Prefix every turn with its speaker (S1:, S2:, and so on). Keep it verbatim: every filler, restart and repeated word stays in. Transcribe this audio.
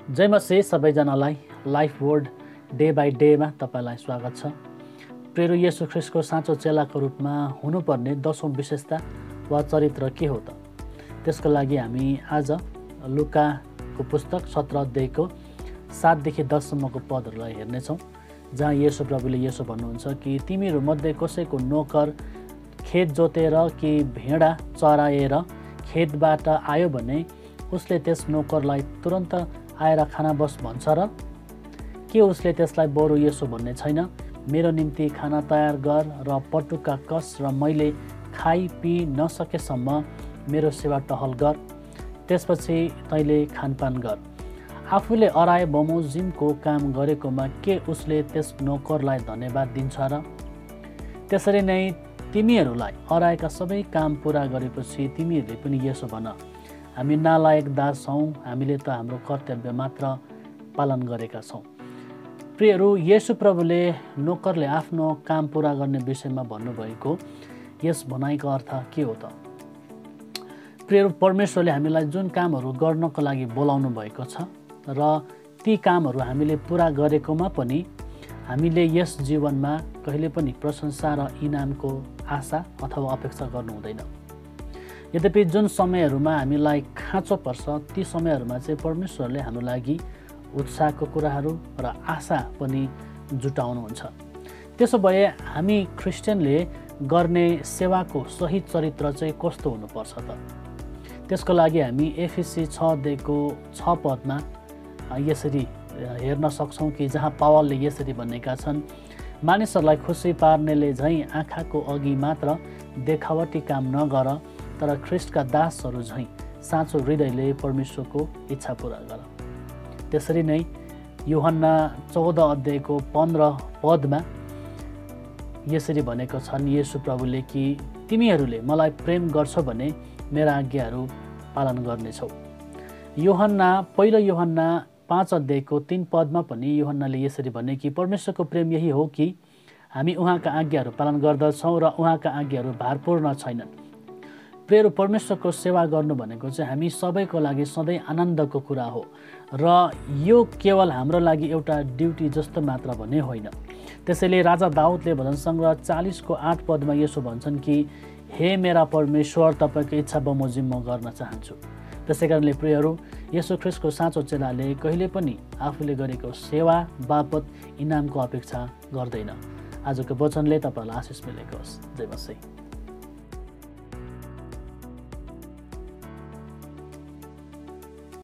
S1: जय मसीह सबैजनालाई life word day by डेमा तपाईलाई स्वागत छ। प्रिय येशू ख्रीष्टको साँचो चेलाको रूपमा हुनुपर्ने दशौं विशेषता वा चरित्र के हो त? त्यसको लागि हामी आज लुकाको पुस्तक सत्र अध्यायको सातदेखि दससम्मको पदहरूलाई हेर्नेछौँ, जहाँ येशू प्रभुले यसो भन्नुहुन्छ कि तिमीहरू मध्ये कसैको नोकर खेत जोतेर कि भेडा चराएर खेतबाट आयो भने उसले त्यस नोकरलाई तुरन्त आएर खाना बस भन्छ र के उसले त्यसलाई बरु यसो भन्ने छैन, मेरो निम्ति खाना तयार गर र पटुका कस र मैले खाइ पि नसकेसम्म मेरो सेवा टहल गर, त्यसपछि तैँले खानपान गर। आफूले अराए बमोजिमको काम गरेकोमा के उसले त्यस नोकरलाई धन्यवाद दिन्छ र? त्यसरी नै तिमीहरूलाई अराएका सबै काम पुरा गरेपछि तिमीहरूले पनि यसो भन, हामी नालायक दास छौँ, हामीले त हाम्रो कर्तव्य मात्र पालन गरेका छौँ। प्रियहरू, येशू प्रभुले नोकरले आफ्नो काम पुरा गर्ने विषयमा भन्नुभएको यस भनाइको अर्थ के हो त? प्रियहरू, परमेश्वरले हामीलाई जुन कामहरू गर्नको लागि बोलाउनु भएको छ र ती कामहरू हामीले पुरा गरेकोमा पनि हामीले यस जीवनमा कहिले पनि प्रशंसा र इनामको आशा अथवा अपेक्षा गर्नु हुँदैन। यद्यपि जुन समयहरूमा हामीलाई खाँचो पर्छ ती समयहरूमा चाहिँ परमेश्वरले हाम्रो लागि उत्साहको कुराहरू र आशा पनि जुटाउनुहुन्छ। त्यसो भए हामी क्रिस्चियनले गर्ने सेवाको सही चरित्र चाहिँ कस्तो हुनुपर्छ त? त्यसको लागि हामी एफिसी छ अध्यायको छ पदमा यसरी हेर्न सक्छौँ कि जहाँ पावलले यसरी भनेका छन्, मानिसहरूलाई खुसी पार्नेले झैँ आँखाको अघि मात्र देखावटी काम नगर, तर ख्रिस्टका दासहरू झैँ साँचो हृदयले परमेश्वरको इच्छा पुरा गर। त्यसरी नै यूहन्ना चौध अध्यायको पन्ध्र पदमा यसरी भनेको छन् येशू प्रभुले कि तिमीहरूले मलाई प्रेम गर्छौ भने मेरा आज्ञाहरू पालन गर्नेछौ। यूहन्ना पहिलो यूहन्ना पाँच अध्यायको तीन पदमा पनि यूहन्नाले यसरी भने कि परमेश्वरको प्रेम यही हो कि हामी उहाँका आज्ञाहरू पालन गर्दछौँ र उहाँका आज्ञाहरू भारपूर्ण छैनन्। प्रियहरू, परमेश्वरको सेवा गर्नु भनेको चाहिँ हामी सबैको लागि सधैँ आनन्दको कुरा हो र यो केवल हाम्रो लागि एउटा ड्युटी जस्तो मात्र भने होइन। त्यसैले राजा दाउदले भजन सङ्ग्रह चालिसको आठ पदमा यसो भन्छन् कि हे मेरा परमेश्वर, तपाईँको इच्छा बमोजिम म गर्न चाहन्छु। त्यसै कारणले प्रियहरू, येशू ख्रीष्टको साँचो चेलाले कहिले पनि आफूले गरेको सेवा बापत इनामको अपेक्षा गर्दैन। आजको वचनले तपाईँलाई आशिष मिलेको होस्। जय मसीह।